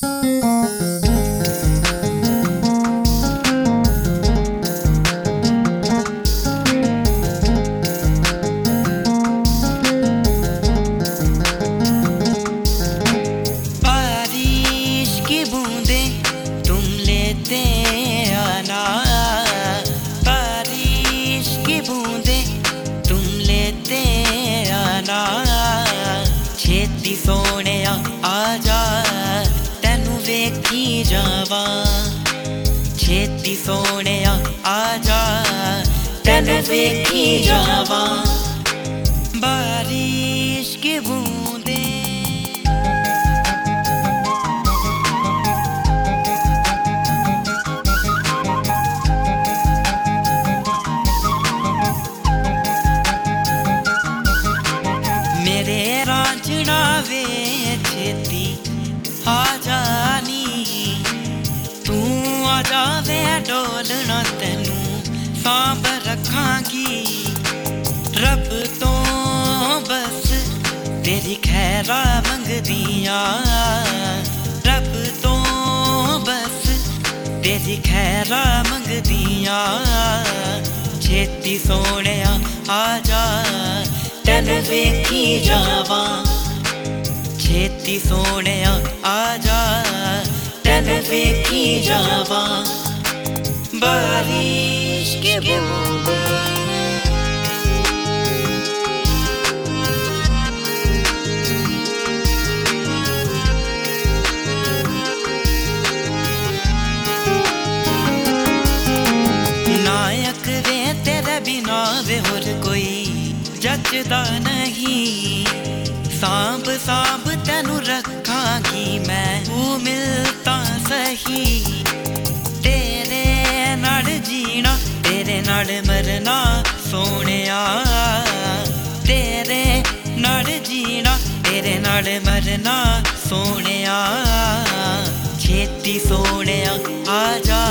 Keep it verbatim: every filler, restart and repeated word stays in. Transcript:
बारिश की बूंदे तुम लेते आना, बारिश की बूंदे तुम लेते आना। छेती सोने आजा तेनू वेखी जावा, छेती सोने आजा तेनू वेखी जावा। बारिश की बूंदे मेरे रांझना वे छेती आ जानी, तू आ जावे डोलना तेनू सांभ रखांगी। रब तो बस तेरी खैरा मंगदियां, रब तो बस तेरी खैरा मंगदियां। छेती सोने आजा तेनू वेखी जावा, छेती सोने आजा तेनू वेखी जावा। बारिश की बूंदे नायक वे तेरे बिना वे होर कोई जचदा नहीं। सांभ सांभ तेनू रखांगी मैं, तू मिलता सही। तेरे नाल जीना तेरे नाल मरना सोनिया, तेरे नाल जीना तेरे नाल मरना सोनिया। छेती सोने आजा